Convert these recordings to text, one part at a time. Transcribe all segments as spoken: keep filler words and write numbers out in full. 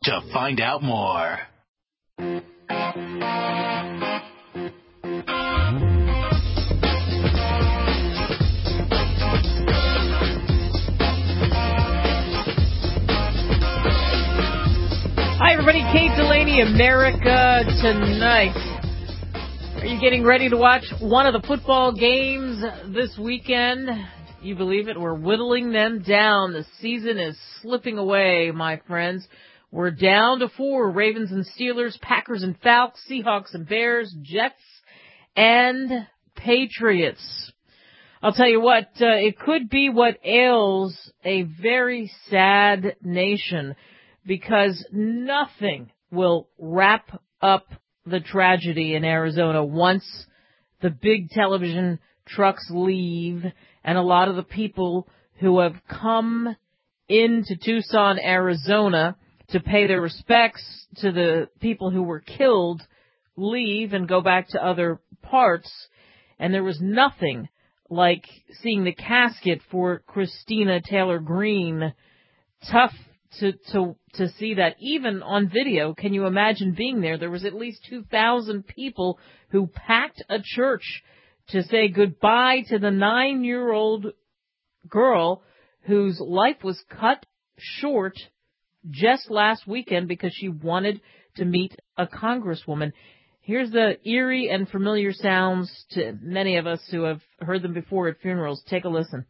to find out more. Hi, everybody. Kate Delaney, America Tonight. Are you getting ready to watch one of the football games this weekend? You believe it? We're whittling them down. The season is slipping away, my friends. We're down to four. Ravens and Steelers, Packers and Falcons, Seahawks and Bears, Jets and Patriots. I'll tell you what, uh, it could be what ails a very sad nation, because nothing will wrap up the tragedy in Arizona once the big television trucks leave and a lot of the people who have come into Tucson, Arizona to pay their respects to the people who were killed leave and go back to other parts. And there was nothing like seeing the casket for Christina Taylor Greene. Tough to to to see that, even on video. Can you imagine being there? There was at least two thousand people who packed a church to say goodbye to the nine-year-old girl whose life was cut short just last weekend because she wanted to meet a congresswoman. Here's the eerie and familiar sounds to many of us who have heard them before at funerals. Take a listen.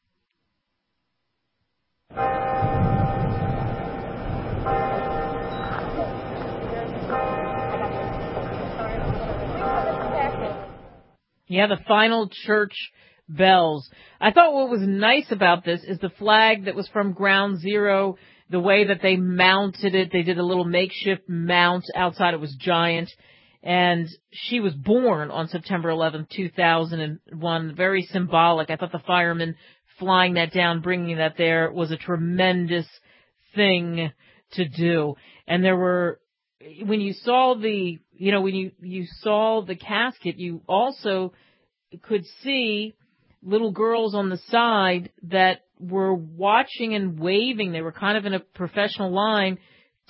Yeah, the final church bells. I thought what was nice about this is the flag that was from Ground Zero, the way that they mounted it. They did a little makeshift mount outside. It was giant. And she was born on September eleventh, two thousand one. Very symbolic. I thought the firemen flying that down, bringing that there, was a tremendous thing to do. And there were, when you saw the, you know, when you, you saw the casket, you also could see little girls on the side that were watching and waving. They were kind of in a professional line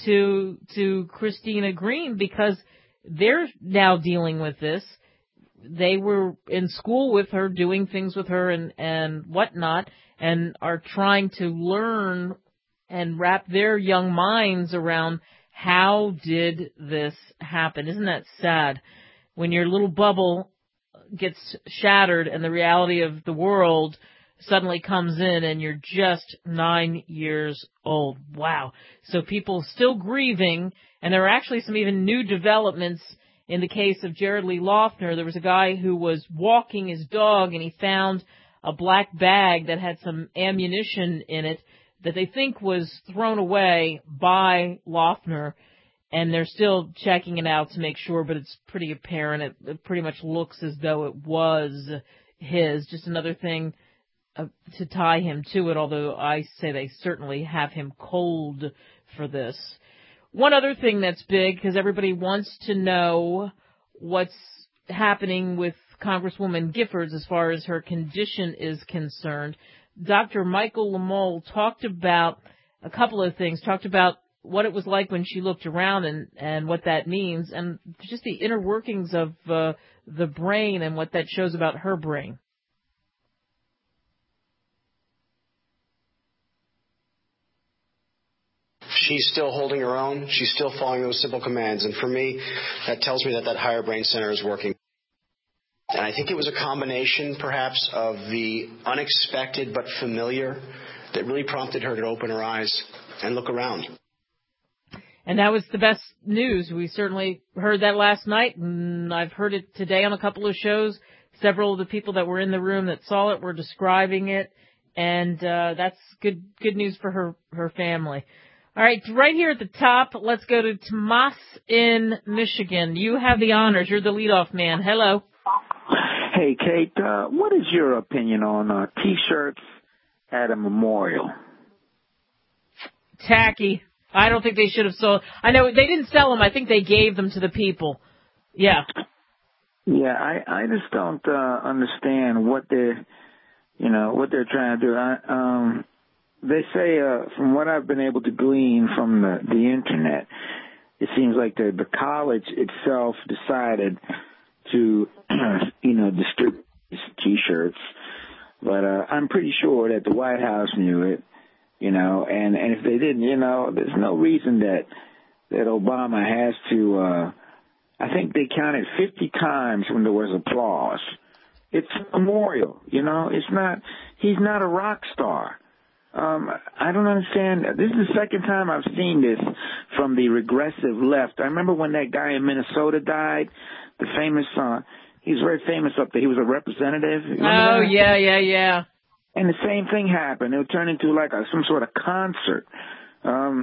to, to Christina Greene, because they're now dealing with this. They were in school with her, doing things with her and, and whatnot, and are trying to learn and wrap their young minds around how did this happen. Isn't that sad? When your little bubble gets shattered and the reality of the world suddenly comes in and you're just nine years old. Wow. So people still grieving, and there are actually some even new developments in the case of Jared Lee Loughner. There was a guy who was walking his dog and he found a black bag that had some ammunition in it that they think was thrown away by Loughner, and they're still checking it out to make sure, but it's pretty apparent. It, it pretty much looks as though it was his. Just another thing uh, to tie him to it, although I say they certainly have him cold for this. One other thing that's big, because everybody wants to know what's happening with Congresswoman Giffords as far as her condition is concerned. Doctor Michael Lamole talked about a couple of things, talked about what it was like when she looked around and, and what that means, and just the inner workings of uh, the brain and what that shows about her brain. She's still holding her own. She's still following those simple commands. And for me, that tells me that that higher brain center is working. And I think it was a combination, perhaps, of the unexpected but familiar that really prompted her to open her eyes and look around. And that was the best news. We certainly heard that last night, and I've heard it today on a couple of shows. Several of the people that were in the room that saw it were describing it, and uh, that's good good news for her, her family. All right, right here at the top, let's go to Tomas in Michigan. You have the honors. You're the leadoff man. Hello. Hey, Kate, uh, what is your opinion on uh, T-shirts at a memorial? Tacky. I don't think they should have sold. I know they didn't sell them. I think they gave them to the people. Yeah. Yeah, I, I just don't uh, understand what they're, you know, what they're trying to do. I, um, they say, uh, from what I've been able to glean from the, the internet, it seems like the, the college itself decided to, you know, distribute T-shirts. But uh, I'm pretty sure that the White House knew it, you know, and, and if they didn't, you know, there's no reason that that Obama has to, uh, I think they counted fifty times when there was applause. It's a memorial, you know, it's not, he's not a rock star. Um, I don't understand. This is the second time I've seen this from the regressive left. I remember when that guy in Minnesota died, the famous, uh, he was very famous up there. He was a representative. Oh, that? yeah, yeah, yeah. And the same thing happened. It would turn into like a, some sort of concert. Um,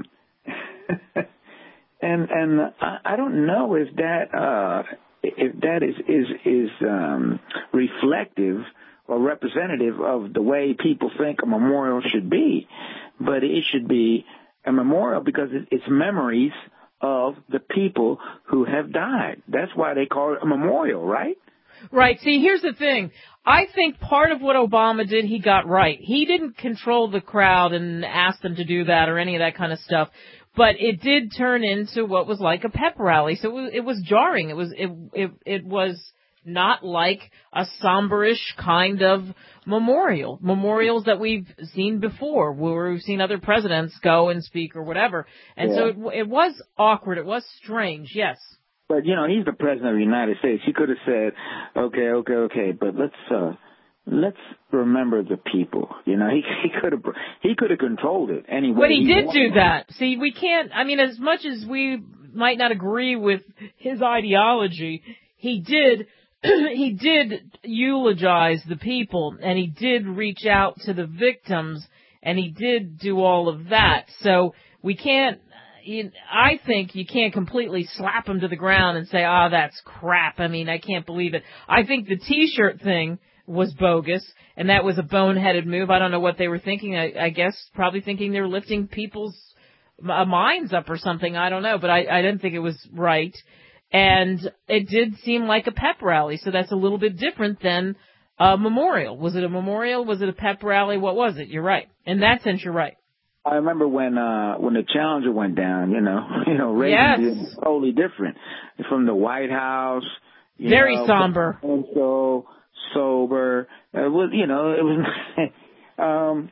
and and I, I don't know if that uh, if that is is is um, reflective or representative of the way people think a memorial should be, but it should be a memorial because it's memories of the people who have died. That's why they call it a memorial, right? Right. See, here's the thing. I think part of what Obama did, he got right. He didn't control the crowd and ask them to do that or any of that kind of stuff. But it did turn into what was like a pep rally. So it was, it was jarring. It was, it, it, it was not like a somber-ish kind of memorial. Memorials that we've seen before, where we've seen other presidents go and speak or whatever. And yeah. so it, it was awkward. It was strange, yes. But, you know, he's the president of the United States. He could have said, okay, okay, okay, but let's uh, let's remember the people. You know, he he could have he could have controlled it anyway. But he, he did wanted. do that. See, we can't. I mean, as much as we might not agree with his ideology, he did he did eulogize the people, and he did reach out to the victims, and he did do all of that. So we can't. I think you can't completely slap him to the ground and say, oh, that's crap. I mean, I can't believe it. I think the T-shirt thing was bogus, and that was a boneheaded move. I don't know what they were thinking. I, I guess probably thinking they were lifting people's uh, minds up or something. I don't know, but I, I didn't think it was right. And it did seem like a pep rally, so that's a little bit different than a memorial. Was it a memorial? Was it a pep rally? What was it? You're right. In that sense, you're right. I remember when uh when the Challenger went down, you know, you know, Reagan yes. did totally different from the White House. You Very know, somber. And so sober. It was, you know, it was, um,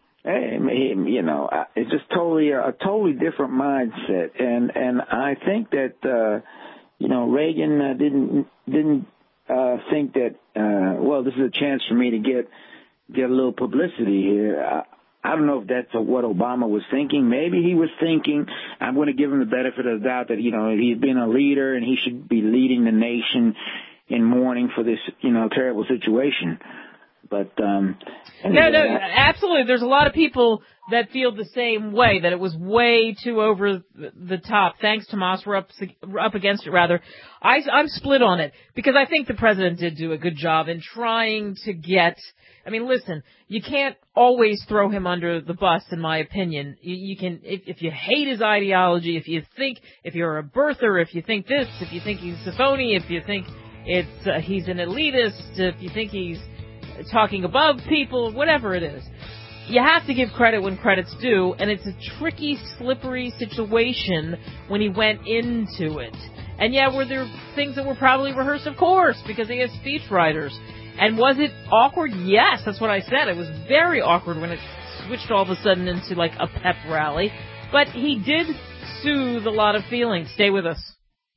you know, it's just totally a, a totally different mindset, and and I think that uh, you know, Reagan uh, didn't didn't uh, think that uh, well, this is a chance for me to get get a little publicity here. Uh, I don't know if that's what Obama was thinking. Maybe he was thinking, I'm going to give him the benefit of the doubt that, you know, he's been a leader and he should be leading the nation in mourning for this, you know, terrible situation. But, um, anyway, no, no, absolutely. There's a lot of people that feel the same way, that it was way too over the top. Thanks, Tomas. We're up, up against it, rather. I, I'm split on it because I think the president did do a good job in trying to get, I mean, listen, you can't always throw him under the bus, in my opinion. You, you can, if, if you hate his ideology, if you think, if you're a birther, if you think this, if you think he's a phony, if you think it's, uh, he's an elitist, if you think he's talking above people, whatever it is. You have to give credit when credit's due, and it's a tricky, slippery situation when he went into it. And yeah, were there things that were probably rehearsed? Of course, because he has speechwriters. And was it awkward? Yes, that's what I said. It was very awkward when it switched all of a sudden into like a pep rally. But he did soothe a lot of feelings. Stay with us.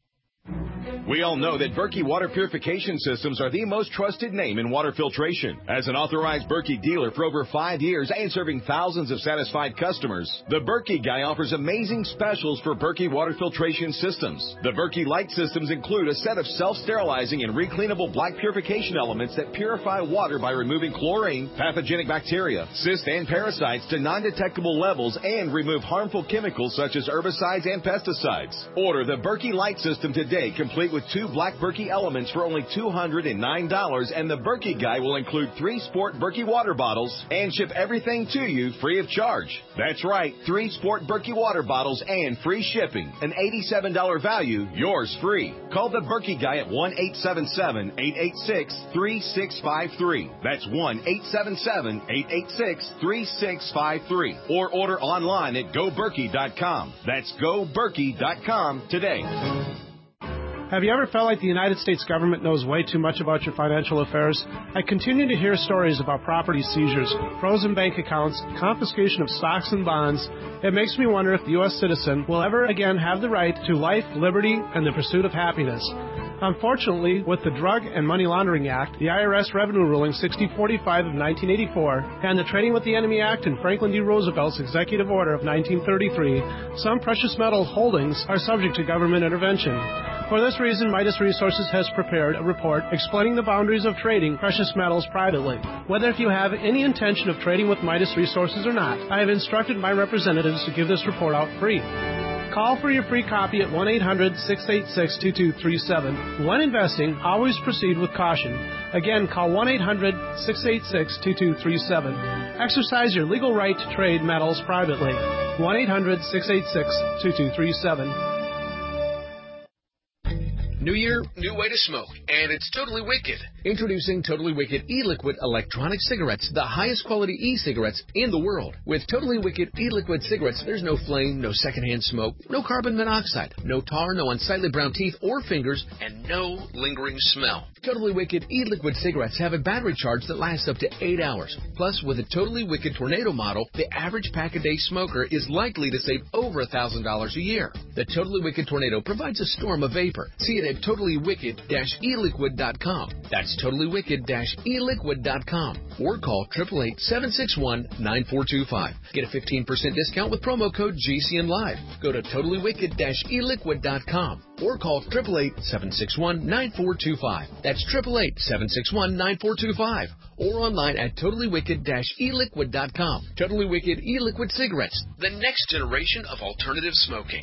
We all know that Berkey Water Purification Systems are the most trusted name in water filtration. As an authorized Berkey dealer for over five years and serving thousands of satisfied customers, the Berkey Guy offers amazing specials for Berkey Water Filtration Systems. The Berkey Light Systems include a set of self-sterilizing and recleanable black purification elements that purify water by removing chlorine, pathogenic bacteria, cysts, and parasites to non-detectable levels and remove harmful chemicals such as herbicides and pesticides. Order the Berkey Light System today, complete with with two black Berkey Elements for only two hundred nine dollars, and the Berkey Guy will include three Sport Berkey water bottles and ship everything to you free of charge. That's right, three Sport Berkey water bottles and free shipping. An eighty-seven dollars value, yours free. Call the Berkey Guy at one eight seven seven, eight eight six, three six five three. That's one eight seven seven, eight eight six, three six five three. Or order online at go berkey dot com. That's go berkey dot com today. Have you ever felt like the United States government knows way too much about your financial affairs? I continue to hear stories about property seizures, frozen bank accounts, confiscation of stocks and bonds. It makes me wonder if the U S citizen will ever again have the right to life, liberty, and the pursuit of happiness. Unfortunately, with the Drug and Money Laundering Act, the I R S Revenue Ruling sixty forty-five of nineteen eighty-four, and the Trading with the Enemy Act and Franklin D. Roosevelt's Executive Order of nineteen thirty-three, some precious metal holdings are subject to government intervention. For this reason, Midas Resources has prepared a report explaining the boundaries of trading precious metals privately. Whether if you have any intention of trading with Midas Resources or not, I have instructed my representatives to give this report out free. Call for your free copy at one eight hundred, six eight six, two two three seven. When investing, always proceed with caution. Again, call one eight hundred, six eight six, two two three seven. Exercise your legal right to trade metals privately. one eight hundred, six eight six, two two three seven. New year, new way to smoke, and it's totally wicked. Introducing Totally Wicked e-liquid electronic cigarettes, the highest quality e-cigarettes in the world. With Totally Wicked e-liquid cigarettes, there's no flame, no secondhand smoke, no carbon monoxide, no tar, no unsightly brown teeth or fingers, and no lingering smell. Totally Wicked e-liquid cigarettes have a battery charge that lasts up to eight hours. Plus, with a Totally Wicked Tornado model, the average pack-a-day smoker is likely to save over one thousand dollars a year. The Totally Wicked Tornado provides a storm of vapor. See it at totally wicked dash e liquid dot com. That's totally wicked dash e liquid dot com. Or call eight eight eight, seven six one, nine four two five. Get a fifteen percent discount with promo code G C N Live. Go to totally wicked dash e liquid dot com. Or call eight eight eight, seven six one, nine four two five. That's eight eight eight, seven six one, nine four two five. Or online at totally wicked dash e liquid dot com. Totally Wicked e-liquid cigarettes, the next generation of alternative smoking.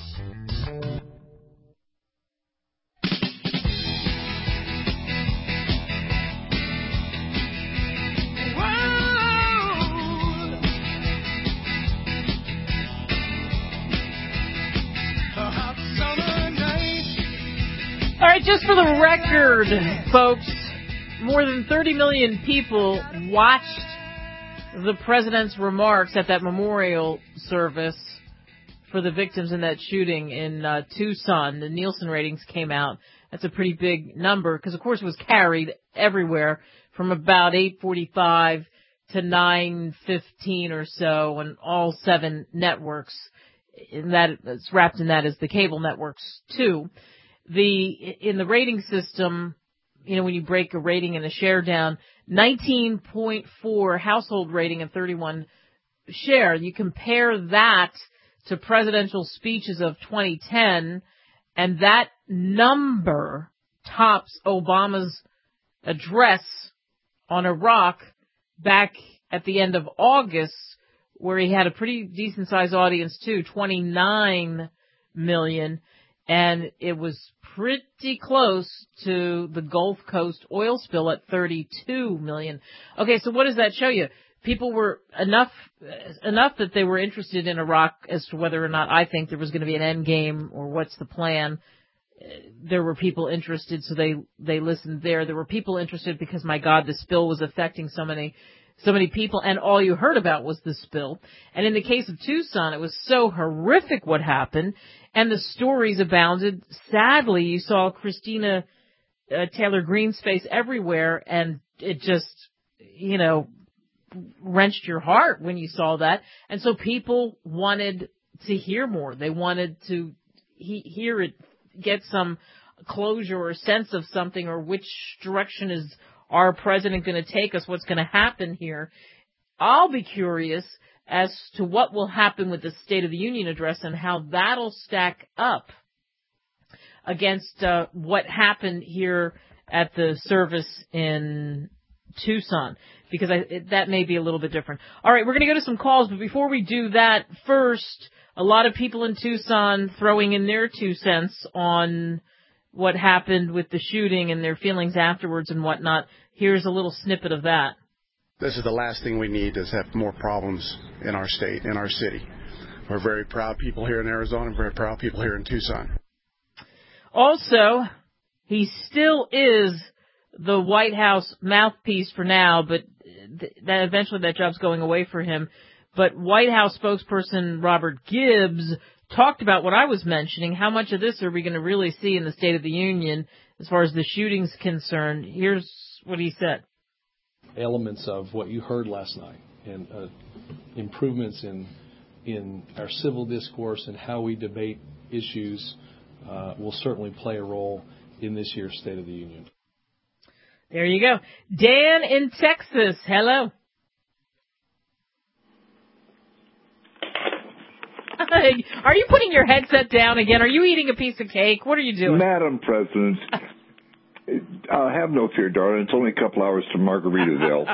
All right, just for the record, folks, more than thirty million people watched the president's remarks at that memorial service for the victims in that shooting in uh, Tucson. The Nielsen ratings came out. That's a pretty big number because, of course, it was carried everywhere from about eight forty-five to nine fifteen or so on all seven networks. In that, it's wrapped in that is the cable networks, too. The, in the rating system, you know, when you break a rating and a share down, nineteen point four household rating and thirty-one share. You compare that to presidential speeches of twenty ten, and that number tops Obama's address on Iraq back at the end of August, where he had a pretty decent-sized audience, too, twenty-nine million. And it was pretty close to the Gulf Coast oil spill at thirty-two million. Okay, so what does that show you? People were enough enough that they were interested in Iraq as to whether or not I think there was going to be an end game or what's the plan. There were people interested, so they, they listened there. There were people interested because, my God, the spill was affecting so many so many people, and all you heard about was the spill. And in the case of Tucson, it was so horrific what happened, and the stories abounded. Sadly, you saw Christina uh, Taylor Greene's face everywhere, and it just, you know, wrenched your heart when you saw that. And so people wanted to hear more. They wanted to he- hear it, get some closure or sense of something, or which direction is our president going to take us, what's going to happen here. I'll be curious as to what will happen with the State of the Union address and how that'll stack up against uh, what happened here at the service in Tucson, because I, it, that may be a little bit different. All right, we're going to go to some calls, but before we do that, first, a lot of people in Tucson throwing in their two cents on what happened with the shooting and their feelings afterwards and whatnot. Here's a little snippet of that. This is the last thing we need, is have more problems in our state, in our city. We're very proud people here in Arizona, very proud people here in Tucson. Also, he still is the White House mouthpiece for now, but th- that eventually that job's going away for him. But White House spokesperson Robert Gibbs talked about what I was mentioning. How much of this are we going to really see in the State of the Union as far as the shooting's concerned? Here's what he said. Elements of what you heard last night and uh, improvements in in our civil discourse and how we debate issues uh, will certainly play a role in this year's State of the Union. There you go. Dan in Texas. Hello. Are you putting your headset down again? Are you eating a piece of cake? What are you doing? Madam President, uh, have no fear, darling. It's only a couple hours to Margaritaville.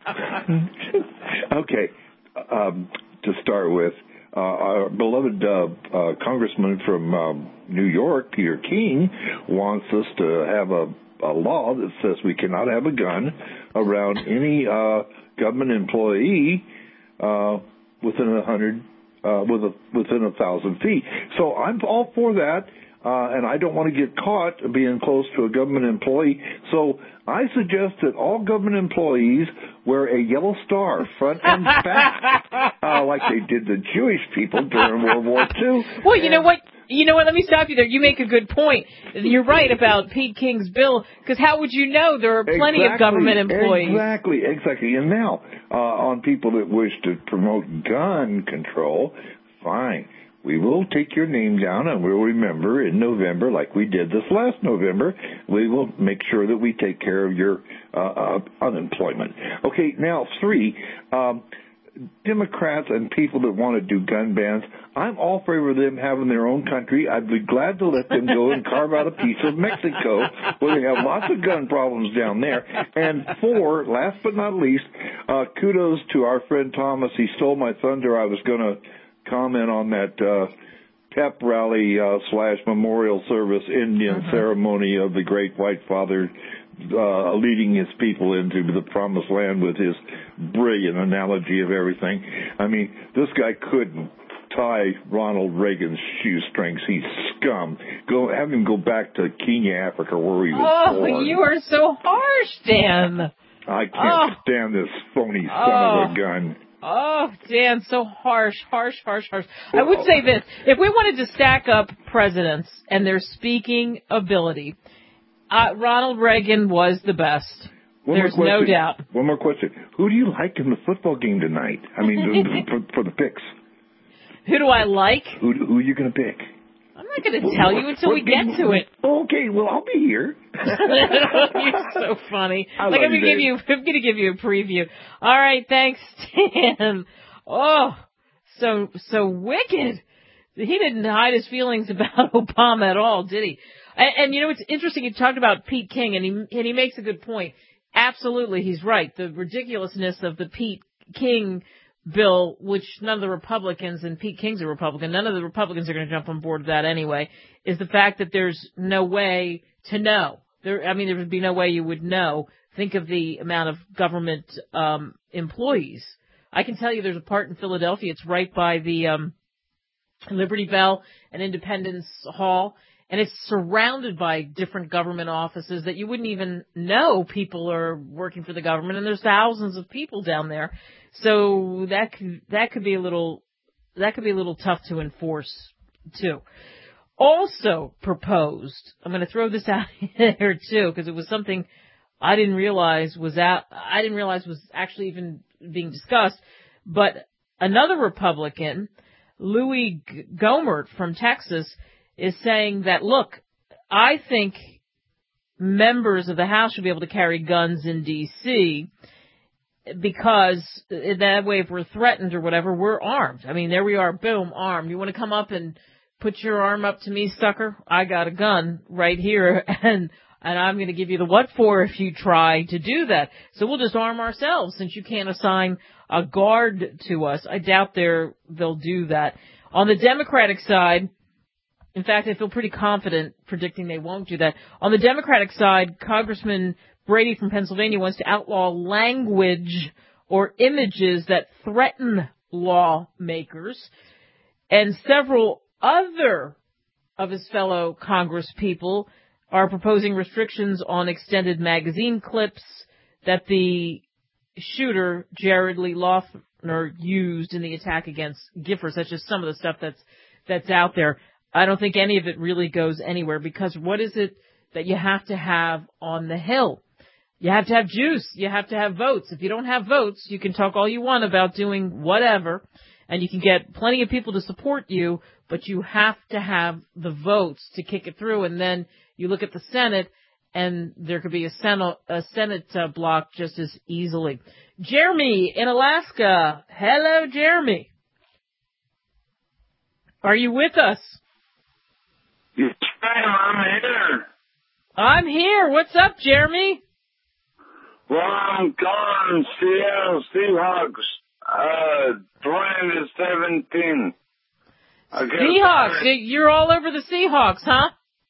Okay. Um, to start with, uh, our beloved uh, uh, congressman from um, New York, Peter King, wants us to have a, a law that says we cannot have a gun around any uh, government employee uh, within a hundred, uh, with a, within a thousand feet. So I'm all for that. Uh, and I don't want to get caught being close to a government employee. So I suggest that all government employees wear a yellow star front and back, uh, like they did the Jewish people during World War Two. Well, you know what? You know what? Let me stop you there. You make a good point. You're right about Pete King's bill, because how would you know? There are plenty exactly, of government employees. Exactly, exactly. And now, uh, on people that wish to promote gun control, fine. We will take your name down, and we'll remember in November, like we did this last November, we will make sure that we take care of your uh, uh, unemployment. Okay, now three, um, Democrats and people that want to do gun bans, I'm all favor of them having their own country. I'd be glad to let them go and carve out a piece of Mexico, where they have lots of gun problems down there. And four, last but not least, uh, kudos to our friend Thomas. He stole my thunder. I was going to comment on that uh, pep rally uh, slash memorial service Indian uh-huh. ceremony of the great white father uh, leading his people into the promised land with his brilliant analogy of everything. I mean, this guy couldn't tie Ronald Reagan's shoestrings. He's scum. Go have him go back to Kenya, Africa, where he was oh, born. Oh, you are so harsh, Dan. I can't oh. stand this phony son oh. of a gun. Oh, Dan, so harsh, harsh, harsh, harsh. I would say this. If we wanted to stack up presidents and their speaking ability, uh, Ronald Reagan was the best. One There's no doubt. One more question. Who do you like in the football game tonight? I mean, for, for the picks. Who do I like? Who, who are you going to pick? I'm not going to tell you until what, we get to it. Okay, well, I'll be here. You're so funny. I like, love I'm going to give you, I'm going to give you a preview. All right, thanks, Dan. Oh, so, so wicked. He didn't hide his feelings about Obama at all, did he? And, and you know, it's interesting. You talked about Pete King, and he, and he makes a good point. Absolutely, he's right. The ridiculousness of the Pete King bill, which none of the Republicans, and Pete King's a Republican, none of the Republicans are going to jump on board with that anyway, is the fact that there's no way to know. There, I mean, there would be no way you would know. Think of the amount of government um, employees. I can tell you there's a part in Philadelphia. It's right by the um, Liberty Bell and Independence Hall, and it's surrounded by different government offices that you wouldn't even know people are working for the government, and there's thousands of people down there. So that could, that could be a little, that could be a little tough to enforce too. Also proposed, I'm going to throw this out here too, because it was something I didn't realize was out, I didn't realize was actually even being discussed, but another Republican, Louis Gohmert from Texas, is saying that, look, I think members of the House should be able to carry guns in D C because that way if we're threatened or whatever, we're armed. I mean, there we are, boom, armed. You want to come up and put your arm up to me, sucker? I got a gun right here, and and I'm going to give you the what for if you try to do that. So we'll just arm ourselves since you can't assign a guard to us. I doubt they're, they'll do that. On the Democratic side, In fact, I feel pretty confident predicting they won't do that. On the Democratic side, Congressman Brady from Pennsylvania wants to outlaw language or images that threaten lawmakers. And several other of his fellow Congresspeople are proposing restrictions on extended magazine clips that the shooter, Jared Lee Loughner, used in the attack against Giffords. That's just some of the stuff that's that's out there. I don't think any of it really goes anywhere, because what is it that you have to have on the Hill? You have to have juice. You have to have votes. If you don't have votes, you can talk all you want about doing whatever, and you can get plenty of people to support you, but you have to have the votes to kick it through. And then you look at the Senate, and there could be a Senate, a Senate uh, block just as easily. Jeremy in Alaska. Hello, Jeremy. Are you with us? Yes, ma'am, I'm here. I'm here. What's up, Jeremy? Well, I'm calling Seattle Seahawks, uh, twenty to seventeen. Seahawks. You're all over the Seahawks, huh?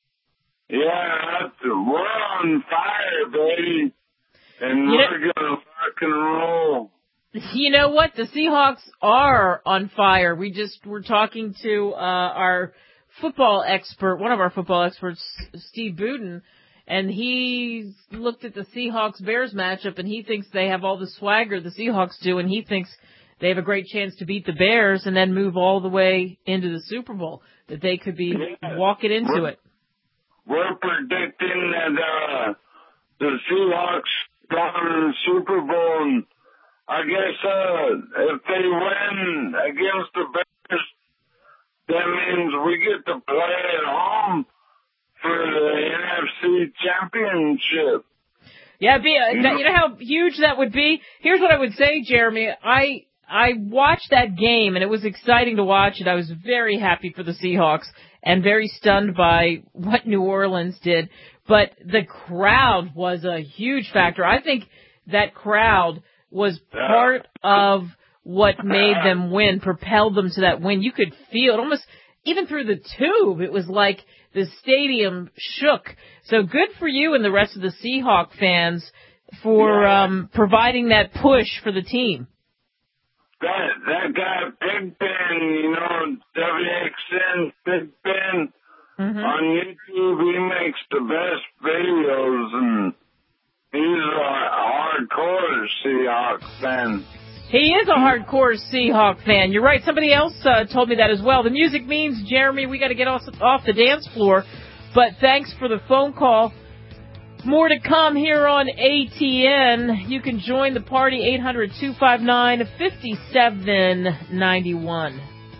Yeah, we're on fire, baby. And you we're know, gonna rock and roll. You know what? The Seahawks are on fire. We just were talking to uh our football expert, one of our football experts, Steve Budin, and he looked at the Seahawks-Bears matchup, and he thinks they have all the swagger the Seahawks do, and he thinks they have a great chance to beat the Bears and then move all the way into the Super Bowl, that they could be yeah. walking into we're, it. We're predicting that uh, the Seahawks go to the Super Bowl, and I guess uh, if they win against the Bears, that means we get to play at home for the N F C Championship. Yeah, be a, you, know? you know how huge that would be? Here's what I would say, Jeremy. I I watched that game, and it was exciting to watch it. I was very happy for the Seahawks and very stunned by what New Orleans did. But the crowd was a huge factor. I think that crowd was part of what made them win, propelled them to that win. You could feel it almost, even through the tube, it was like the stadium shook. So good for you and the rest of the Seahawk fans for yeah. um, providing that push for the team. That that guy Pigpen, you know, W X N Pigpen, mm-hmm. on YouTube, he makes the best videos, and he's a hardcore Seahawks fan. He is a hardcore Seahawk fan. You're right. Somebody else uh, told me that as well. The music means, Jeremy, we got to get off, off the dance floor. But thanks for the phone call. More to come here on A T N. You can join the party, eight hundred, two five nine, five seven nine one.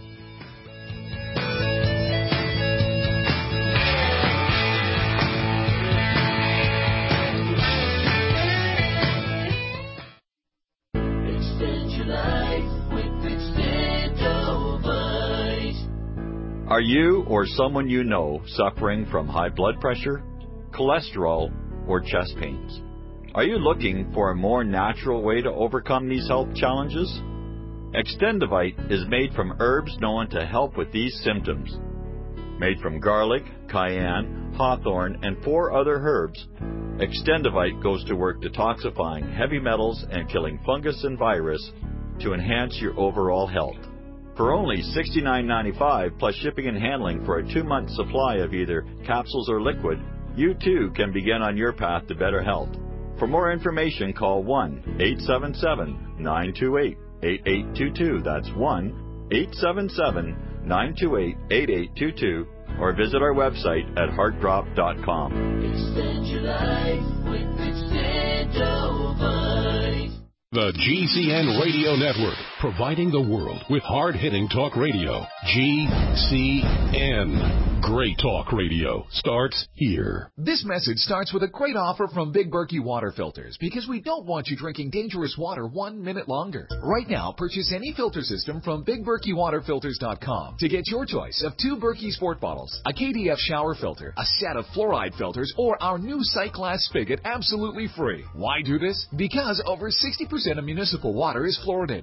Are you or someone you know suffering from high blood pressure, cholesterol, or chest pains? Are you looking for a more natural way to overcome these health challenges? Extendivite is made from herbs known to help with these symptoms. Made from garlic, cayenne, hawthorn, and four other herbs, Extendivite goes to work detoxifying heavy metals and killing fungus and virus to enhance your overall health. For only sixty-nine ninety-five plus shipping and handling for a two-month supply of either capsules or liquid, you too can begin on your path to better health. For more information, call one eight seven seven, nine two eight, eight eight two two. That's one eight seven seven, nine two eight, eight eight two two, or visit our website at heart drop dot com. Extend your life with Extendivite. The G C N Radio Network, providing the world with hard-hitting talk radio. G C N. Great talk radio starts here. This message starts with a great offer from Big Berkey Water Filters, because we don't want you drinking dangerous water one minute longer. Right now, purchase any filter system from big berkey water filters dot com to get your choice of two Berkey Sport bottles, a K D F shower filter, a set of fluoride filters, or our new Sight Glass spigot absolutely free. Why do this? Because over sixty percent of municipal water is fluoridated, and at less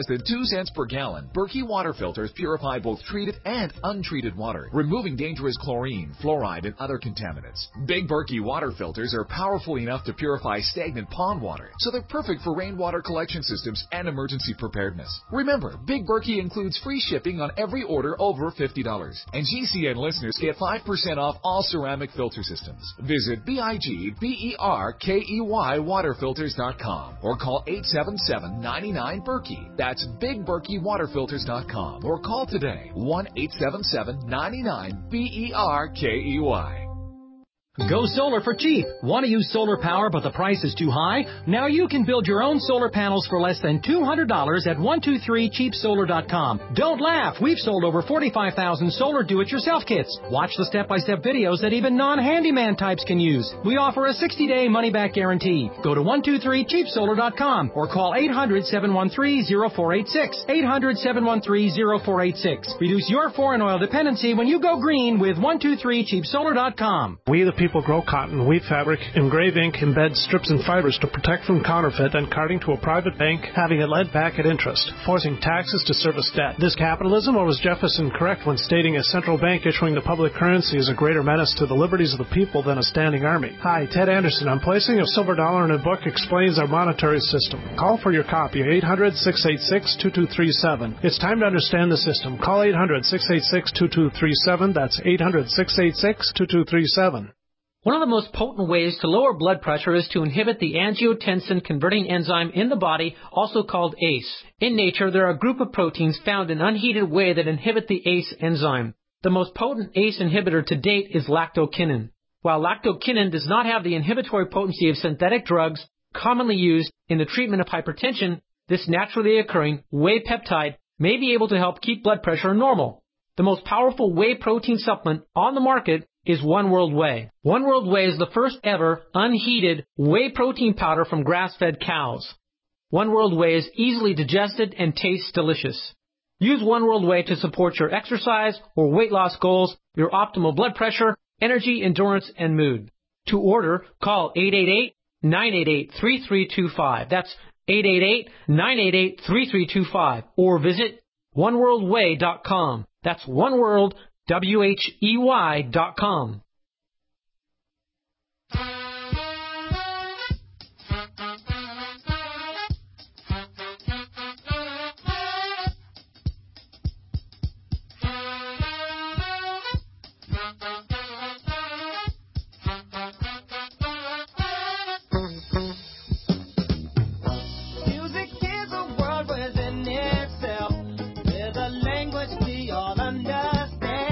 less than two cents per gallon, Berkey water filters purify both treated and untreated water, removing dangerous chlorine, fluoride, and other contaminants. Big Berkey water filters are powerful enough to purify stagnant pond water, so they're perfect for rainwater collection systems and emergency preparedness. Remember, Big Berkey includes free shipping on every order over fifty dollars, and G C N listeners get five percent off all ceramic filter systems. Visit B I G B E R K E Y water filters dot com or call eight seven seven, nine nine, Berkey. That's big berkey water filters dot com or call today one eight seven seven, nine nine, B E R K E Y. Go solar for cheap. Want to use solar power but the price is too high? Now you can build your own solar panels for less than two hundred dollars at one two three cheap solar dot com. Don't laugh. We've sold over forty-five thousand solar do-it-yourself kits. Watch the step-by-step videos that even non-handyman types can use. We offer a sixty-day money-back guarantee. Go to one two three cheap solar dot com or call eight hundred, seven one three, zero four eight six. eight hundred, seven one three, zero four eight six. Reduce your foreign oil dependency when you go green with one two three cheap solar dot com. We the people grow cotton, weave fabric, engrave ink, embed strips and fibers to protect from counterfeit and carting to a private bank, having it lent back at interest, forcing taxes to service debt. This capitalism, or was Jefferson correct when stating a central bank issuing the public currency is a greater menace to the liberties of the people than a standing army? Hi, Ted Anderson. I'm placing a silver dollar in a book explains our monetary system. Call for your copy, eight hundred, six eight six, two two three seven. It's time to understand the system. Call eight hundred, six eight six, two two three seven. That's eight hundred, six eight six, two two three seven. One of the most potent ways to lower blood pressure is to inhibit the angiotensin-converting enzyme in the body, also called A C E. In nature, there are a group of proteins found in unheated whey that inhibit the A C E enzyme. The most potent A C E inhibitor to date is lactokinin. While lactokinin does not have the inhibitory potency of synthetic drugs commonly used in the treatment of hypertension, this naturally occurring whey peptide may be able to help keep blood pressure normal. The most powerful whey protein supplement on the market is One World Whey. One World Whey is the first ever unheated whey protein powder from grass-fed cows. One World Whey is easily digested and tastes delicious. Use One World Whey to support your exercise or weight loss goals, your optimal blood pressure, energy, endurance, and mood. To order, call eight eight eight, nine eight eight, three three two five. That's eight eight eight, nine eight eight, three three two five. Or visit one world whey dot com. That's One World, W H E Y dot com. Music is a world within itself, with a language we all understand.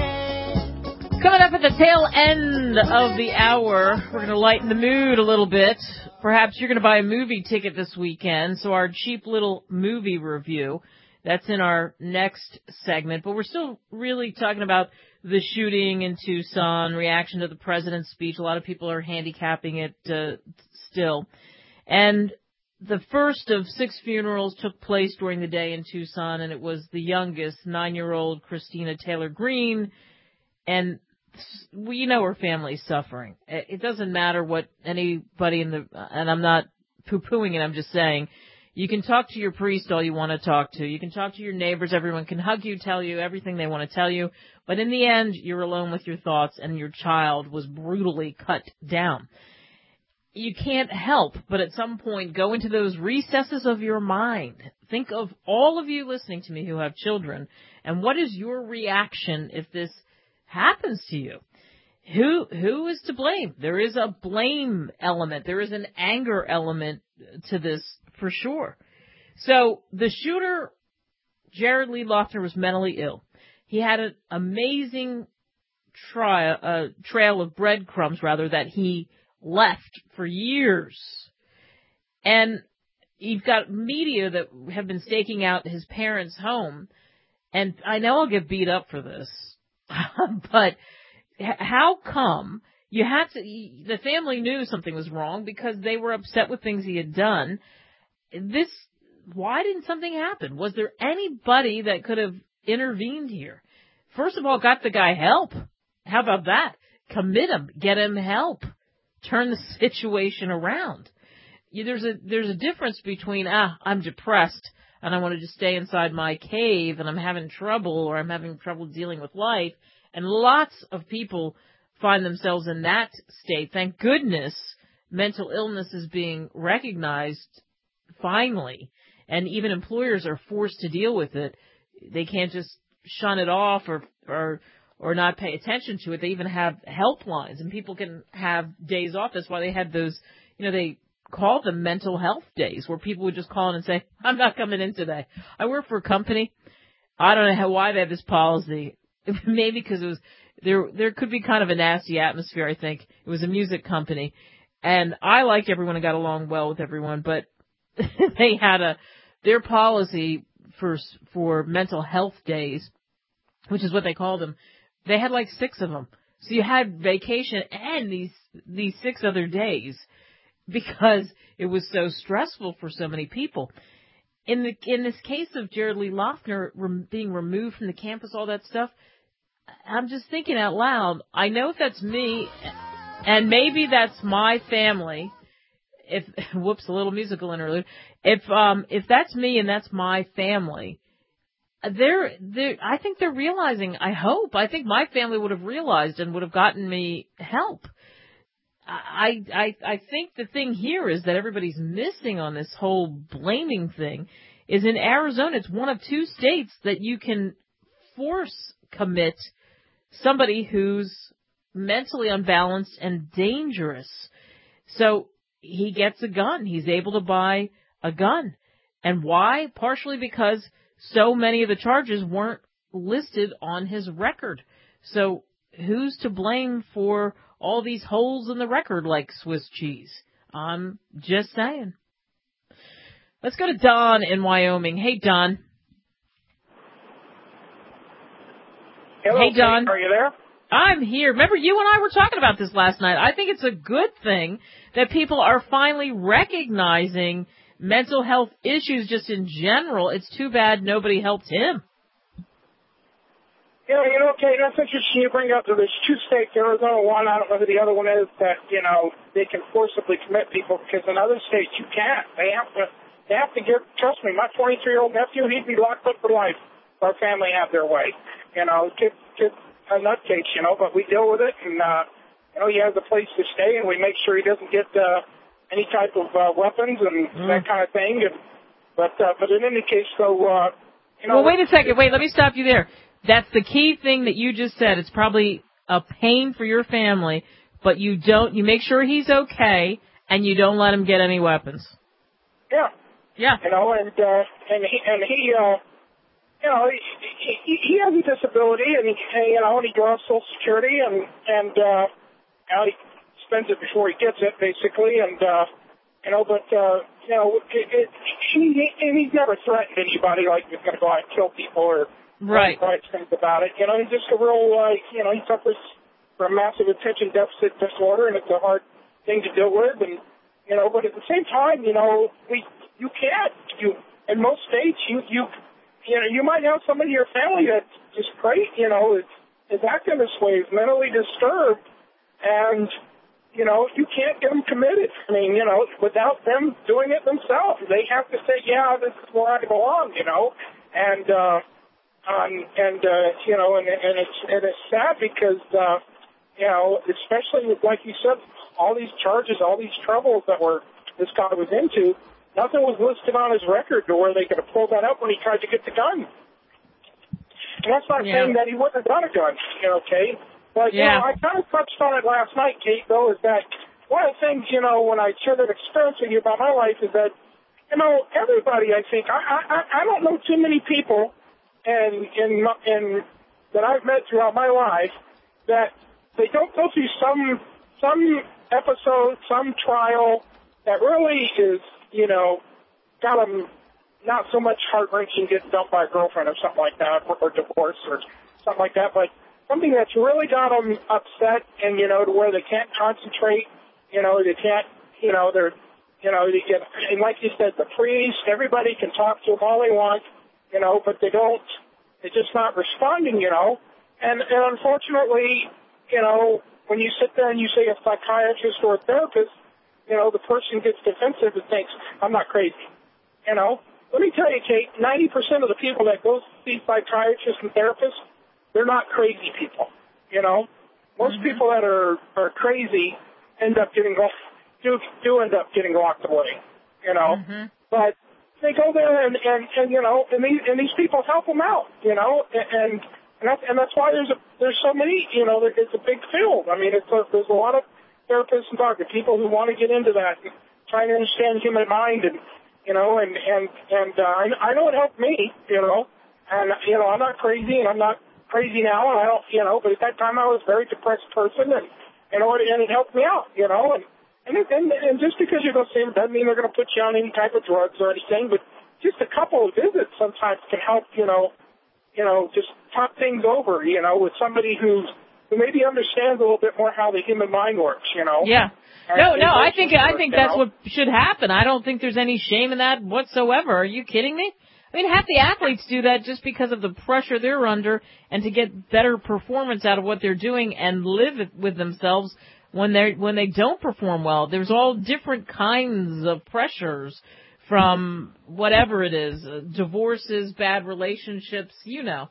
Coming up at the tail end of the hour, we're going to lighten the mood a little bit. Perhaps you're going to buy a movie ticket this weekend, so our cheap little movie review, that's in our next segment. But we're still really talking about the shooting in Tucson, reaction to the president's speech. A lot of people are handicapping it uh, still. And the first of six funerals took place during the day in Tucson, and it was the youngest, nine-year-old Christina Taylor Greene. And we know her family's suffering. It doesn't matter what anybody in the, and I'm not poo-pooing it, I'm just saying, you can talk to your priest all you want to talk to. You can talk to your neighbors. Everyone can hug you, tell you everything they want to tell you. But in the end, you're alone with your thoughts, and your child was brutally cut down. You can't help but at some point go into those recesses of your mind. Think of all of you listening to me who have children, and what is your reaction if this happens to you? Who who is to blame? There is a blame element. There is an anger element to this for sure. So the shooter, Jared Lee Loughner, was mentally ill. He had an amazing trial, uh, trail of breadcrumbs, rather, that he left for years. And you've got media that have been staking out his parents' home. And I know I'll get beat up for this, but how come you had to, the family knew something was wrong because they were upset with things he had done. This, why didn't something happen? Was there anybody that could have intervened here? First of all, got the guy help. How about that? Commit him, get him help, turn the situation around. There's a, there's a difference between, ah, I'm depressed, and I want to just stay inside my cave and I'm having trouble or I'm having trouble dealing with life. And lots of people find themselves in that state. Thank goodness mental illness is being recognized finally. And even employers are forced to deal with it. They can't just shun it off or, or, or not pay attention to it. They even have helplines, and people can have days off. That's why they had those, you know, they called them mental health days, where people would just call in and say, I'm not coming in today. I work for a company. I don't know how, why they have this policy. Maybe because it was, there, there could be kind of a nasty atmosphere, I think. It was a music company. And I liked everyone and got along well with everyone, but they had a, their policy for, for mental health days, which is what they called them. They had like six of them. So you had vacation and these, these six other days because it was so stressful for so many people. In the, in this case of Jared Lee Loughner re- being removed from the campus, all that stuff, I'm just thinking out loud. I know if that's me, and maybe that's my family. If whoops, a little musical interlude. If um if that's me and that's my family, they're they I think they're realizing. I hope. I think my family would have realized and would have gotten me help. I I I think the thing here is that everybody's missing on this whole blaming thing. Is in Arizona, it's one of two states that you can force commit somebody who's mentally unbalanced and dangerous. So he gets a gun. He's able to buy a gun. And why? Partially because so many of the charges weren't listed on his record. So who's to blame for all these holes in the record like Swiss cheese? I'm just saying. Let's go to Don in Wyoming. Hey, Don. Hello, hey, Don. Kate, are you there? I'm here. Remember, you and I were talking about this last night. I think it's a good thing that people are finally recognizing mental health issues just in general. It's too bad nobody helped him. Yeah, you know, Kate, that's interesting you bring up. There's two states, Arizona, one, I don't know who the other one is, that, you know, they can forcibly commit people, because in other states you can't. They have to, they have to give, trust me, my twenty-three-year-old nephew, he'd be locked up for life if our family had their way. You know, kid, kid, a nutcase, you know, but we deal with it, and, uh, you know, he has a place to stay, and we make sure he doesn't get, uh, any type of, uh, weapons and mm. that kind of thing. And, but, uh, but in any case, so, uh, you know. Well, wait a second. Wait, let me stop you there. That's the key thing that you just said. It's probably a pain for your family, but you don't, you make sure he's okay, and you don't let him get any weapons. Yeah. Yeah. You know, and, uh, and he, and he, uh, you know, he, he, he has a disability, and, he, you know, and he draws Social Security, and, and, uh, you know, he spends it before he gets it, basically, and, uh, you know, but, uh, you know, it, it, he, and he's never threatened anybody like he's going to go out and kill people or, right. Right, things about it. You know, he's just a real, uh, you know, he suffers from massive attention deficit disorder, and it's a hard thing to deal with, and, you know, but at the same time, you know, we, you can't, you, in most states, you, you, you know, you might have somebody in your family that's just great, you know, is, is acting this way, is mentally disturbed, and, you know, you can't get them committed. I mean, you know, without them doing it themselves. They have to say, yeah, this is where I belong, you know, and, uh, um, and, uh, you know, and, and it's, and it's sad because, uh, you know, especially with, like you said, all these charges, all these troubles that were, this guy was into, nothing was listed on his record to where they could have pulled that up when he tried to get the gun. And that's not yeah. saying that he wouldn't have done a gun, you know, Kate. But, yeah. you know, I kind of touched on it last night, Kate, though, is that one of the things, you know, when I share that experience with you about my life is that, you know, everybody, I think, I I, I don't know too many people and in, in, that I've met throughout my life that they don't go through some, some episode, some trial that really is, you know, got them not so much heart-wrenching getting dumped by a girlfriend or something like that, or, or divorce or something like that, but something that's really got them upset and, you know, to where they can't concentrate, you know, they can't, you know, they're, you know, they get, and like you said, the priest, everybody can talk to them all they want, you know, but they don't, they're just not responding, you know, and, and unfortunately, you know, when you sit there and you say a psychiatrist or a therapist, you know, the person gets defensive and thinks, I'm not crazy, you know. let me tell you, Kate, ninety percent of the people that go see psychiatrists and therapists, they're not crazy people. You know, most mm-hmm. people that are, are crazy end up getting do do end up getting locked away. You know, mm-hmm. but they go there and, and, and you know, and these and these people help them out. You know, and and that's and that's why there's a there's so many. You know, there, it's a big field. I mean, it's a, there's a lot of therapists and doctors, people who want to get into that, and trying to understand human mind, and you know, and and and uh, I, I know it helped me, you know, and you know, I'm not crazy, and I'm not crazy now, and I don't, you know, but at that time I was a very depressed person, and you know, and it helped me out, you know, and and it, and, and just because you go see them doesn't mean they're going to put you on any type of drugs or anything, but just a couple of visits sometimes can help, you know, you know, just talk things over, you know, with somebody who's who maybe understands a little bit more how the human mind works, you know. Yeah. And no, no, I think I work, think that's know? what should happen. I don't think there's any shame in that whatsoever. Are you kidding me? I mean, half the athletes do that just because of the pressure they're under and to get better performance out of what they're doing and live with themselves when they when they don't perform well. There's all different kinds of pressures from whatever it is, uh, divorces, bad relationships, you know.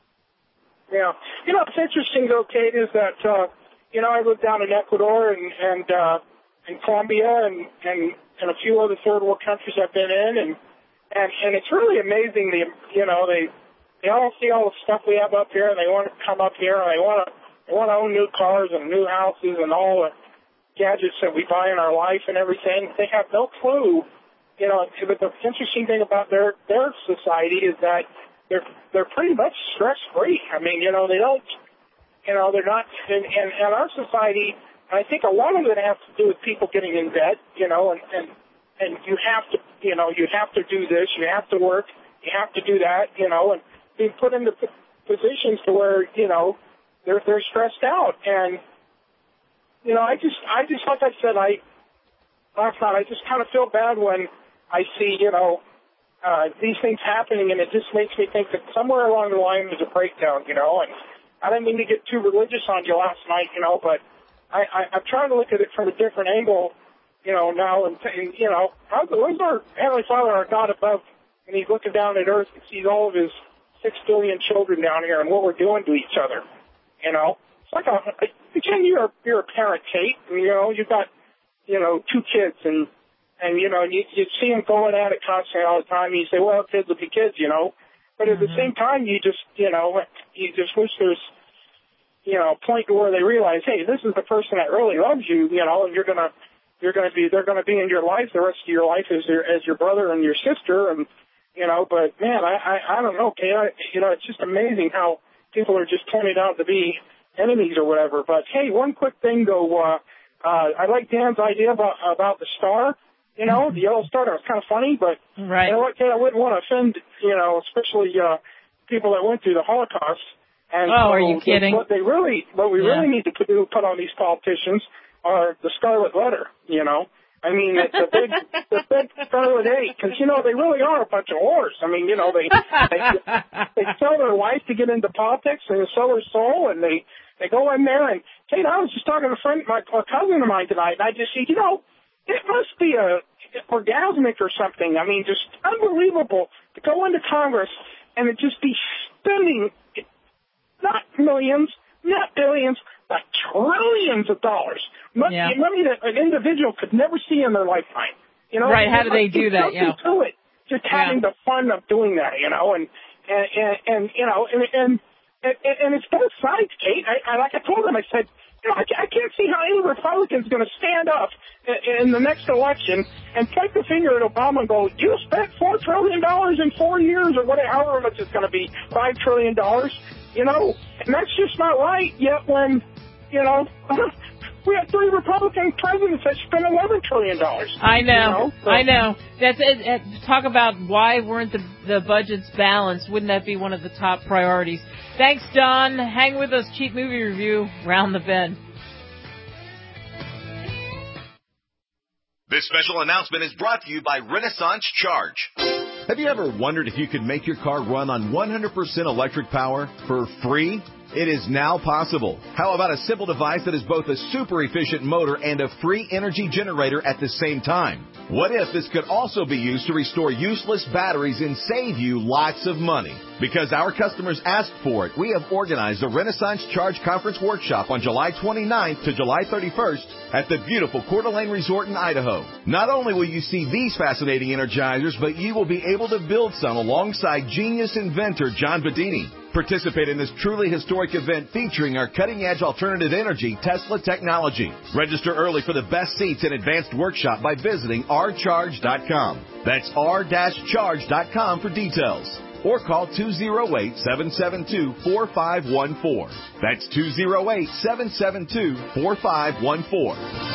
Yeah. You know, what's interesting, though, Kate, is that, uh, you know, I lived down in Ecuador and, and, uh, in Colombia and, and, and a few other third world countries I've been in. And, and, and it's really amazing, the, you know, they, they all see all the stuff we have up here and they want to come up here and they want to, they want to own new cars and new houses and all the gadgets that we buy in our life and everything. They have no clue, you know, but the interesting thing about their, their society is that they're they're pretty much stress free. I mean, you know, they don't, you know, they're not. And, and, and our society, I think a lot of it has to do with people getting in debt. You know, and and and you have to, you know, you have to do this, you have to work, you have to do that. You know, and being put into positions to where you know they're they're stressed out. And you know, I just I just like I said, I last night I just kind of feel bad when I see you know. Uh, these things happening, and it just makes me think that somewhere along the line there's a breakdown, you know, and I didn't mean to get too religious on you last night, you know, but I, I, I'm trying to look at it from a different angle, you know, now, and, and you know, how, where's our Heavenly Father, our God above, and He's looking down at earth and sees all of His six billion children down here and what we're doing to each other, you know? It's like a, again, you're, you're a parent, Kate, and, you know, you've got, you know, two kids, and And, you know, you, you see them going at it constantly all the time. You say, well, kids will be kids, you know. But at mm-hmm. the same time, you just, you know, you just wish there's, you know, a point where they realize, hey, this is the person that really loves you, you know, and you're going to, you're going to be, they're going to be in your life the rest of your life as your, as your brother and your sister. And, you know, but, man, I, I, I don't know, Kay. I, you know, it's just amazing how people are just pointed out to be enemies or whatever. But, hey, one quick thing, though. Uh, uh, I like Dan's idea about, about the star. You know, the yellow star, that was kind of funny, but right. you know what, Kate, I wouldn't want to offend, you know, especially uh, people that went through the Holocaust. And oh, so are you kidding? What they really, what we yeah. really need to do, put on these politicians are the scarlet letter, you know. I mean, it's a big, the big scarlet eight, because, you know, they really are a bunch of whores. I mean, you know, they, they, they sell their life to get into politics, and they sell their soul, and they, they go in there, and, Kate, I was just talking to a friend, my a cousin of mine tonight, and I just said, you know, it must be a orgasmic or something. I mean, just unbelievable to go into Congress and it just be spending not millions, not billions, but trillions of dollars. Money, yeah. money that an individual could never see in their lifetime. You know, right? How do they do that? Yeah. To it, just having yeah. the fun of doing that. You know, and and and, and you know, and and and, and it's both sides, Kate. I, I like I told them, I said. You know, I can't see how any Republican's going to stand up in the next election and point the finger at Obama and go, you spent four trillion dollars in four years or whatever, however much it's going to be, five trillion dollars, you know, and that's just not right. Yet when, you know, we had three Republican presidents that spent eleven trillion dollars. I know, you know? So, I know. That's it, it. Talk about why weren't the, the budgets balanced. Wouldn't that be one of the top priorities? Thanks, Don. Hang with us. Cheap Movie Review, Round the Bend. This special announcement is brought to you by Renaissance Charge. Have you ever wondered if you could make your car run on one hundred percent electric power for free? It is now possible. How about a simple device that is both a super efficient motor and a free energy generator at the same time? What if this could also be used to restore useless batteries and save you lots of money? Because our customers asked for it, we have organized a Renaissance Charge Conference workshop on July twenty-ninth to July thirty-first at the beautiful Coeur d'Alene Resort in Idaho. Not only will you see these fascinating energizers, but you will be able to build some alongside genius inventor John Bedini. Participate in this truly historic event featuring our cutting-edge alternative energy Tesla technology. Register early for the best seats and advanced workshop by visiting r charge dot com. That's r charge dot com for details. Or call two oh eight, seven seven two, four five one four. That's two oh eight, seven seven two, four five one four.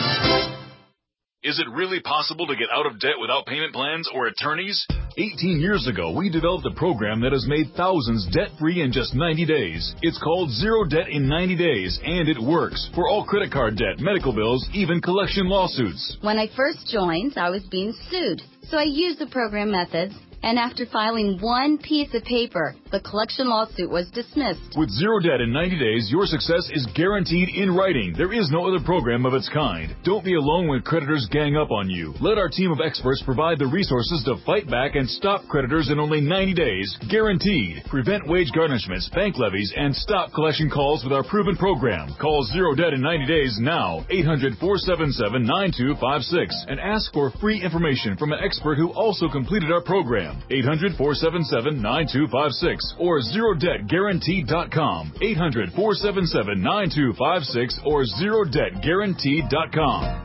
Is it really possible to get out of debt without payment plans or attorneys? eighteen years ago, we developed a program that has made thousands debt-free in just ninety days. It's called Zero Debt in ninety days, and it works for all credit card debt, medical bills, even collection lawsuits. When I first joined, I was being sued, so I used the program methods. And after filing one piece of paper, the collection lawsuit was dismissed. With Zero Debt in ninety days, your success is guaranteed in writing. There is no other program of its kind. Don't be alone when creditors gang up on you. Let our team of experts provide the resources to fight back and stop creditors in only ninety days, guaranteed. Prevent wage garnishments, bank levies, and stop collection calls with our proven program. Call Zero Debt in ninety days now, eight hundred, four seven seven, nine two five six, and ask for free information from an expert who also completed our program. eight hundred, four seven seven, nine two five six or zero debt guaranteed dot com. eight hundred, four seven seven, nine two five six or zero debt guaranteed dot com.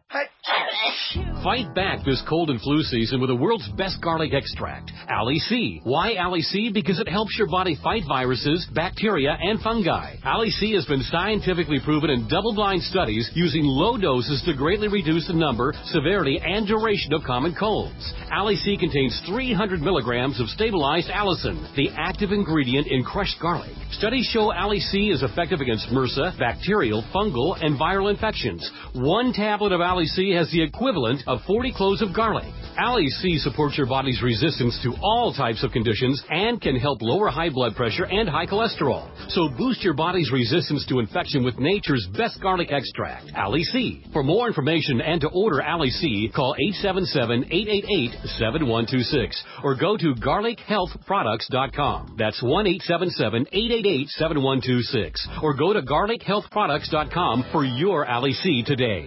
Fight back this cold and flu season with the world's best garlic extract, Ali C. Why Ali C? Because it helps your body fight viruses, bacteria, and fungi. Ali C has been scientifically proven in double-blind studies using low doses to greatly reduce the number, severity, and duration of common colds. Ali C contains three hundred milligrams of stabilized allicin, the active ingredient in crushed garlic. Studies show Ali C is effective against MRSA, bacterial, fungal, and viral infections. One tablet of Ali C has the equivalent of forty cloves of garlic. Ali C supports your body's resistance to all types of conditions and can help lower high blood pressure and high cholesterol. So boost your body's resistance to infection with nature's best garlic extract, Ali C. For more information and to order Ali C, call eight seven seven, eight eight eight, seven one two six or go to garlic health products dot com. That's one eight seven seven, eight eight eight, seven one two six or go to garlic health products dot com for your Ali C today.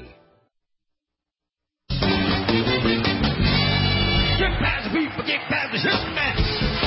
Get past the people, get past the shit, man.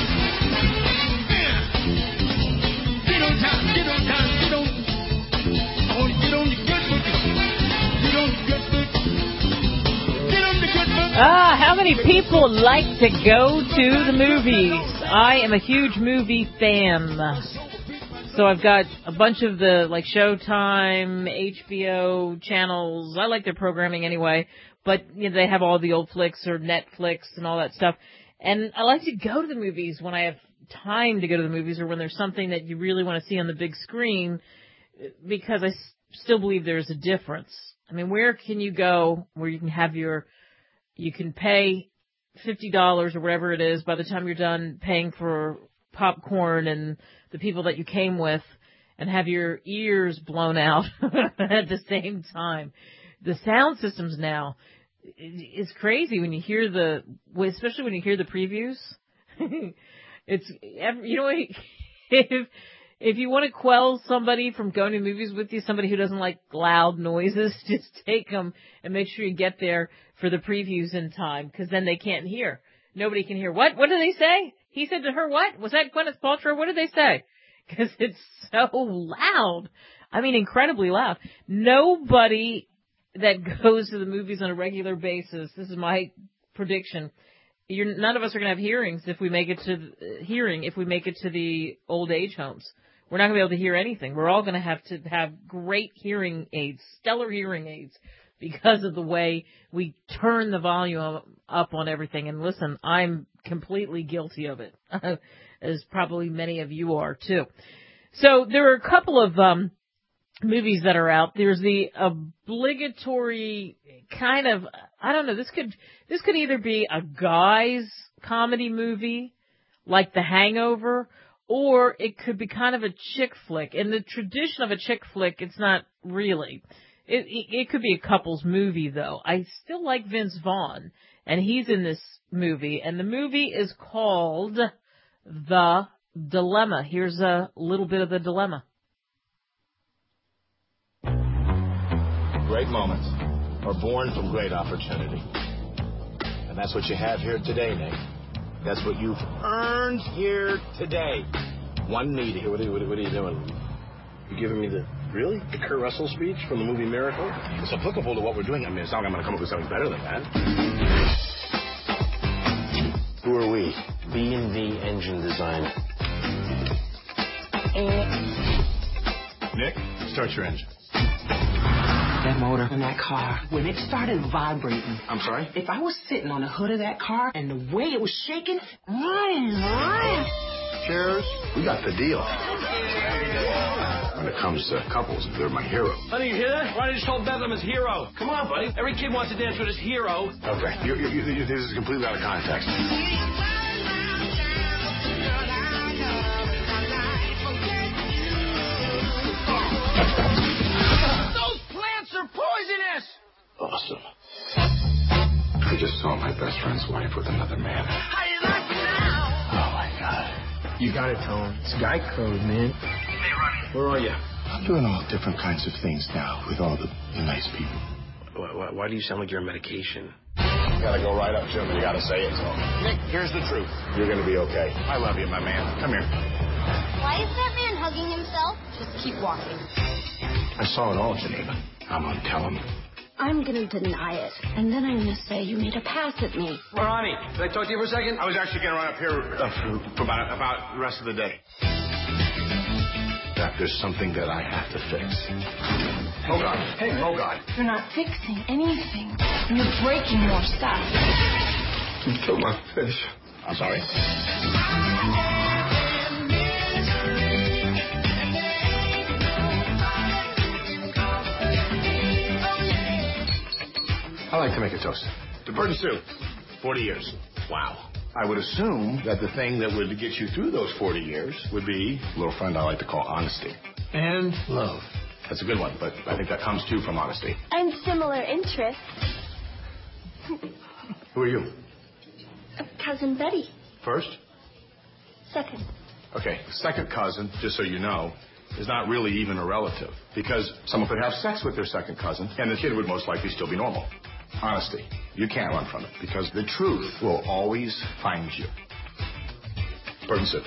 Get on time, get on time, get on. I want to get on the good boogie. Get on the good boogie. Get on the good boogie. Ah, how many people like to go to the movies? I am a huge movie fan. So I've got a bunch of the, like, Showtime, H B O channels. I like their programming anyway. But you know, they have all the old flicks or Netflix and all that stuff. And I like to go to the movies when I have time to go to the movies or when there's something that you really want to see on the big screen, because I s- still believe there's a difference. I mean, where can you go where you can have your, you can pay fifty dollars or whatever it is by the time you're done paying for popcorn and the people that you came with and have your ears blown out at the same time? The sound systems now, it's crazy when you hear the, especially when you hear the previews. It's, you know, if if you want to quell somebody from going to movies with you, somebody who doesn't like loud noises, just take them and make sure you get there for the previews in time, because then they can't hear. Nobody can hear. What? What did they say? He said to her, what? Was that Gwyneth Paltrow? What did they say? Because it's so loud. I mean, incredibly loud. Nobody that goes to the movies on a regular basis, this is my prediction, you're, none of us are going to have hearings if we make it to uh, hearing if we make it to the old age homes. We're not going to be able to hear anything. We're all going to have to have great hearing aids, stellar hearing aids, because of the way we turn the volume up on everything. And listen, I'm completely guilty of it, as probably many of you are too. So there are a couple of um movies that are out. There's the obligatory kind of, I don't know, this could this could either be a guy's comedy movie like The Hangover, or it could be kind of a chick flick. In the tradition of a chick flick, it's not really. It, it, it could be a couple's movie, though. I still like Vince Vaughn, and he's in this movie, and the movie is called The Dilemma. Here's a little bit of The Dilemma. Great moments are born from great opportunity. And that's what you have here today, Nick. That's what you've earned here today. One meeting. What are you, what are you doing? You giving me the, really? The Kurt Russell speech from the movie Miracle? It's applicable to what we're doing. I mean, it's not like I'm going to come up with something better than that. Who are we? B and V Engine Design. Nick, start your engine. That motor in that car, when it started vibrating. I'm sorry? If I was sitting on the hood of that car and the way it was shaking, run, run. Cheers. We got the deal. When it comes to couples, they're my hero. Honey, you hear that? Why did you call Bedlam his hero? Come on, buddy. Every kid wants to dance with his hero. Okay, you're, you're, you're, this is completely out of context. Poisonous! Awesome. I just saw my best friend's wife with another man. How you like me now? Oh, my God. You got it, Tone. It's guy code, man. Hey, Ronnie. Where are you? I'm doing all different kinds of things now with all the, the nice people. Why, why, why do you sound like you're on medication? You gotta go right up, Jim. You gotta say it to him. Nick, here's the truth. You're gonna be okay. I love you, my man. Come here. Why is that man hugging himself? Just keep walking. I saw it all, Geneva. I'm gonna tell him. I'm gonna deny it, and then I'm gonna say you made a pass at me. Ronnie, can I talk to you for a second? I was actually gonna run up here uh, for, for about, about the rest of the day. That there's something that I have to fix. Oh, God. Hey, oh, God. You're not fixing anything. You're breaking more stuff. You killed my fish. I'm sorry. I like to make a toast. To Bird and Sue, forty years. Wow. I would assume that the thing that would get you through those forty years would be a little friend I like to call honesty. And love. That's a good one, but I think that comes too from honesty. And similar interests. Who are you? Cousin Betty. First? Second. Okay, second cousin, just so you know, is not really even a relative, because someone could have sex with their second cousin, and the kid would most likely still be normal. Honesty. You can't run from it, because the truth will always find you. Bird and Sue.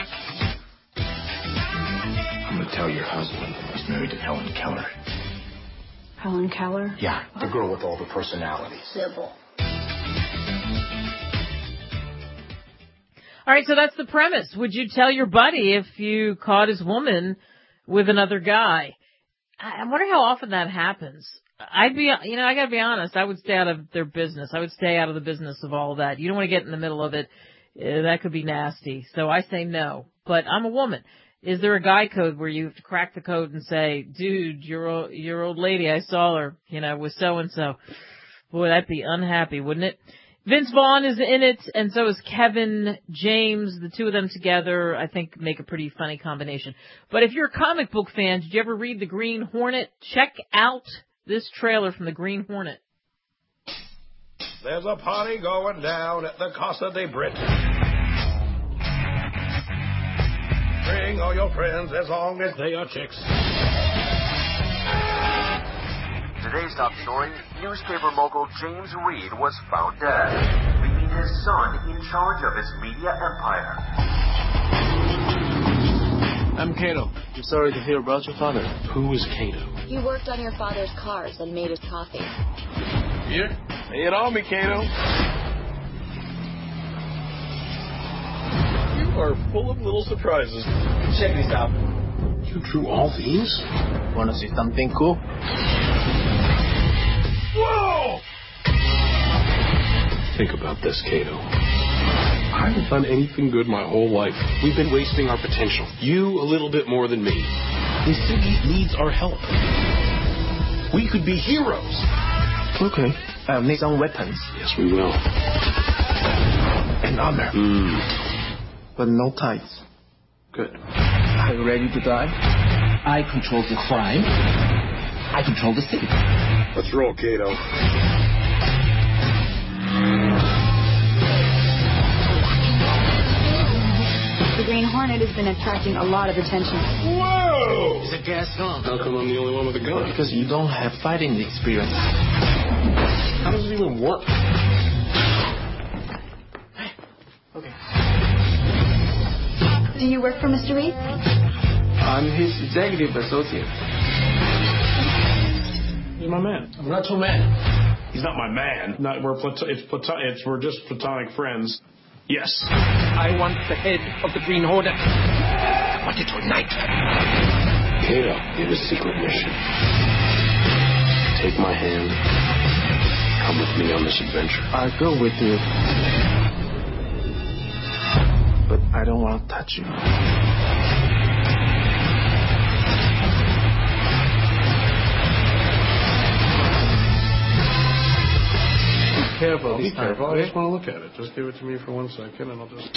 I'm going to tell your husband was married to Helen Keller. Helen Keller? Yeah, the girl with all the personalities. Sybil. All right, so that's the premise. Would you tell your buddy if you caught his woman with another guy? I wonder how often that happens. I'd be, you know, I gotta be honest, I would stay out of their business. I would stay out of the business of all of that. You don't want to get in the middle of it. Uh, that could be nasty. So I say no. But I'm a woman. Is there a guy code where you have to crack the code and say, dude, your old, your old lady, I saw her, you know, with so-and-so. Boy, that'd be unhappy, wouldn't it? Vince Vaughn is in it, and so is Kevin James. The two of them together, I think, make a pretty funny combination. But if you're a comic book fan, did you ever read The Green Hornet? Check out this trailer from The Green Hornet. There's a party going down at the Casa de Brit. Bring all your friends as long as they are chicks. Today's top story, newspaper mogul James Reed was found dead, leaving his son in charge of his media empire. I'm Kato. I'm sorry to hear about your father. Who is Kato? You worked on your father's cars and made his coffee. Here? Lay it on me, Kato. You are full of little surprises. Check this out. You drew all these? Want to see something cool? Whoa! Think about this, Kato. I haven't done anything good my whole life. We've been wasting our potential. You a little bit more than me. The city needs our help. We could be heroes. Okay. I'll need some weapons. Yes, we will. And honor. Mm. But no ties. Good. Are you ready to die? I control the crime. I control the city. Let's roll, Kato. The Green Hornet has been attracting a lot of attention. Whoa! It's a gas gun. How come I'm the only one with a gun? Because you don't have fighting experience. How does it even work? Okay. Do you work for Mister Reed? I'm his executive associate. He's my man. I'm not your man. He's not my man. Not we're plato- it's plato- it's we're just platonic friends. Yes. I want the head of the Green Hornet. I want it tonight. Kato, you have a secret mission. Take my hand. Come with me on this adventure. I'll go with you. But I don't want to touch you. Be careful. I'll be this time, careful. okay? I just want to look at it. Just give it to me for one second, and I'll just.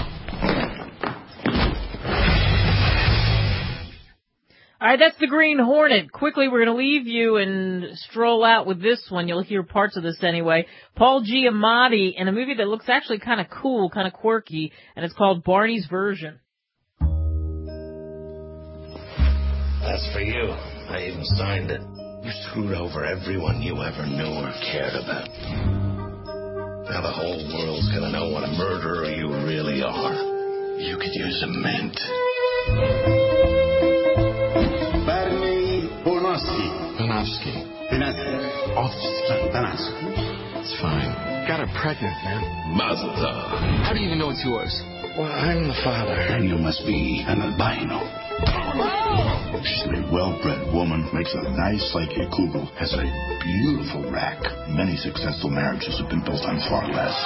All right, that's the Green Hornet. Quickly, we're going to leave you and stroll out with this one. You'll hear parts of this anyway. Paul Giamatti in a movie that looks actually kind of cool, kind of quirky, and it's called Barney's Version. That's for you. I even signed it. You screwed over everyone you ever knew or cared about. Now the whole world's gonna know what a murderer you really are. You could use a mint. Barney Bonovsky. Panofsky. Panofsky. Panofsky. It's fine. Got her pregnant, man. Mazel tov. How do you even know it's yours? Well, I'm the father. And you must be an albino. She's a well-bred woman, makes a nice psychic kugel, has a beautiful rack. Many successful marriages have been built on far less.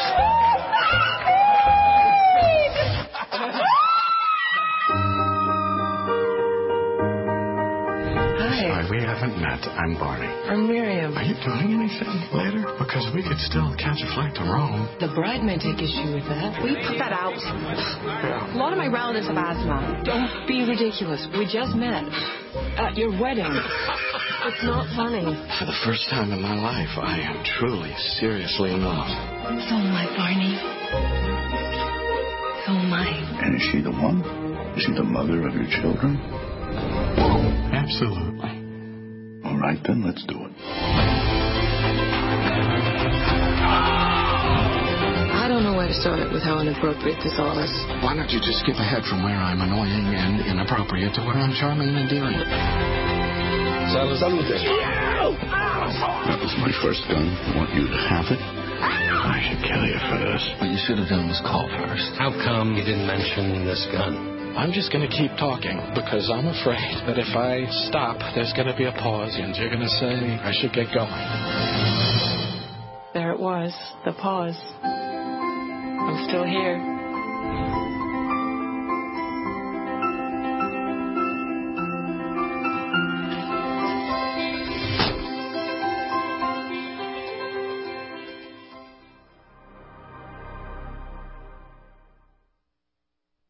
Hi. We haven't met. I'm Barney. I'm Miriam. Are you doing anything later? Because we could still catch a flight to Rome. The bride may take issue with that. We put that out. Yeah. A lot of my relatives have asthma. Don't be ridiculous. We just met at your wedding. It's not funny. For the first time in my life, I am truly, seriously in love. So am I, Barney. So am I. And is she the one? Is she the mother of your children? Absolutely. All right, then, let's do it. I don't know where to start with how inappropriate this all is. Why don't you just skip ahead from where I'm annoying and inappropriate to where I'm charming and endearing? Salute. Salute. That was my first gun. I want you to have it. I should kill you for this. What you should have done was call first. How come you didn't mention this gun? I'm just going to keep talking because I'm afraid that if I stop, there's going to be a pause and you're going to say I should get going. There it was, the pause. I'm still here.